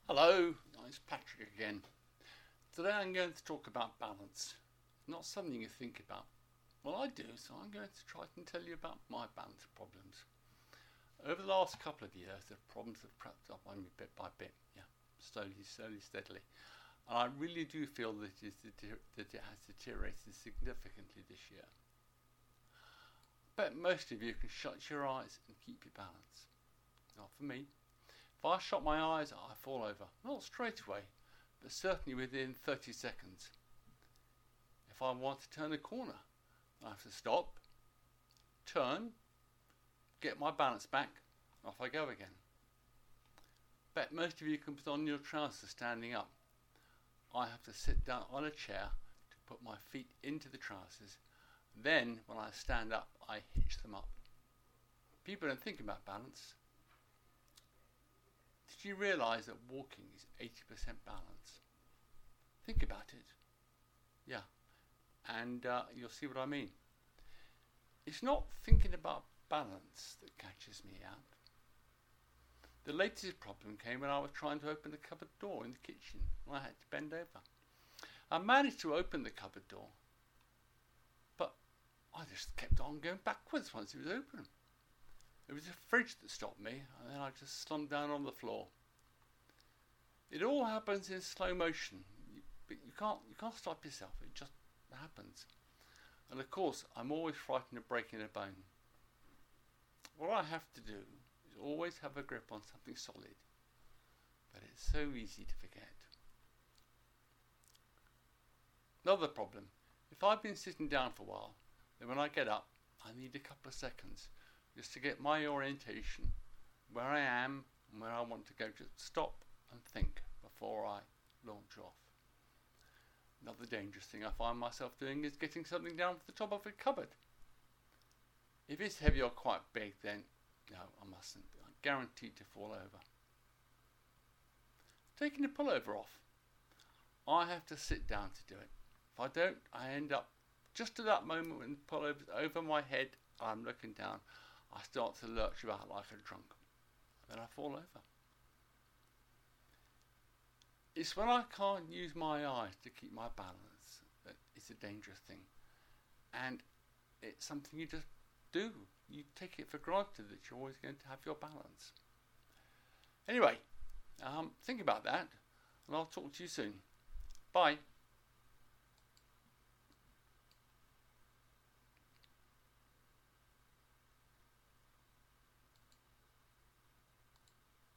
Hello, it's Patrick again. Today I'm going to talk about balance. Not something you think about. Well, I do, so I'm going to try and tell you about my balance problems. Over the last couple of years, the problems have crept up on me bit by bit. Slowly, steadily. And I really do feel that it has deteriorated significantly this year. But most of you can shut your eyes and keep your balance. Not for me. If I shut my eyes, I fall over. Not straight away, but certainly within 30 seconds. If I want to turn a corner, I have to stop, turn, get my balance back, off I go again. Bet most of you can put on your trousers standing up. I have to sit down on a chair to put my feet into the trousers. Then, when I stand up, I hitch them up. People don't think about balance. Did you realise that walking is 80% balance? Think about it. Yeah, and you'll see what I mean. It's not thinking about balance that catches me out. The latest problem came when I was trying to open the cupboard door in the kitchen and I had to bend over. I managed to open the cupboard door, but I just kept on going backwards once it was open. It was the fridge that stopped me, and then I just slumped down on the floor. It all happens in slow motion, but you can't stop yourself. It just happens. And of course, I'm always frightened of breaking a bone. What I have to do is always have a grip on something solid, but it's so easy to forget. Another problem: if I've been sitting down for a while, then when I get up, I need a couple of seconds just to get my orientation, where I am and where I want to go. Just stop and think before I launch off. Another dangerous thing I find myself doing is getting something down to the top of a cupboard. If it's heavy or quite big, then no, I mustn't. I'm guaranteed to fall over. Taking the pullover off. I have to sit down to do it. If I don't, I end up just at that moment when the pullover's over my head, I'm looking down, I start to lurch about like a drunk. Then I fall over. It's when I can't use my eyes to keep my balance that it's a dangerous thing. And it's something you just do. You take it for granted that you're always going to have your balance. Anyway, think about that, and I'll talk to you soon. Bye.